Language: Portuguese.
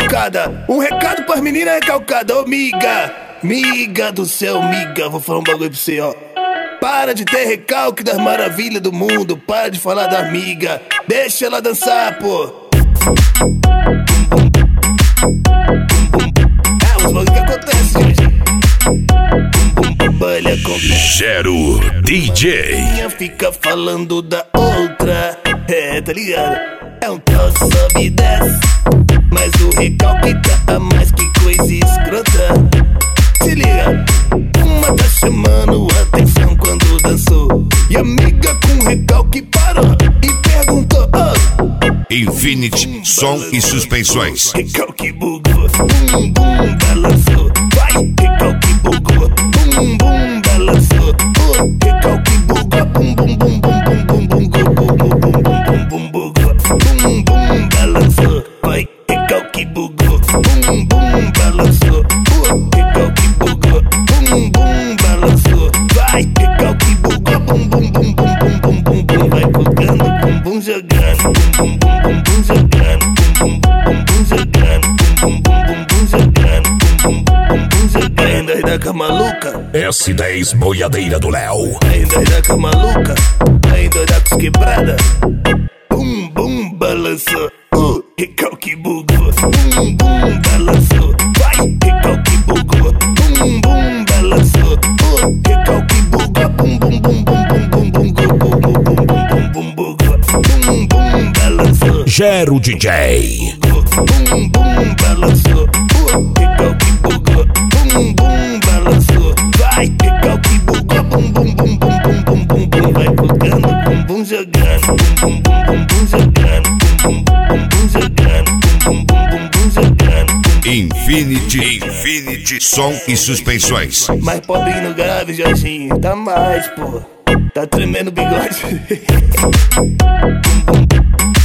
recalcada. Um recado pras meninas recalcadas. Ô miga, miga do céu, miga. Vou falar um bagulho pra você, ó. Para de ter recalque das maravilhas do mundo. Para de falar da amiga. Deixa ela dançar, pô. É os bagulho que acontece, gente. Balha com Gero DJ. minha fica falando da outra. É, tá ligado? É um tal sobe e desce, mas o recalque tá a mais, que coisa escrota. Se liga, uma tá chamando atenção quando dançou, e a amiga com recalque parou e perguntou, oh. Infinity Som e Suspensões. Recalque bugou, bum bum balançou. Vai, recalque bugou, bum bum balançou. Recalque bugou, bum bum bum bum bum bum bum bum bum bum bum bum bugou, bum bum balançou. Vai, recalque bugou, bum bum balançou. Recalque bugou, bum bum balançou. Vai, recalque bugou, bum bum bum bum bum bum bum bum. Vai bugando, bum bum jogando, bum bum bum bum jogando, bum bum bum jogando, bum bum bum bum jogando, bum bum bum jogando. Ainda da cama maluca, S10 Boiadeira do Léo. ainda da cama maluca, ainda da cos quebrada. Bum bum balançou, recalque bugou, bum bum balançou. Vai, recalque bugou, bum bum balançou. Recalque bugou, bum bum bum bum bum bum bum bum bum bum bum bugou, bum bum balançou. Gero DJ. Bum bum balançou, recalque bugou, bum bum balançou. Vai, recalque bugou, bum bum bum bum bum bum bum bum. Vai bugando, bum bum jogando, bum bum bum bum jogando, bum bum bum jogando, bum bum bum jogando. Infinity Som e Suspensões. Mais pobrinho no grave, Jorginho, tá mais, pô. Tá tremendo o bigode.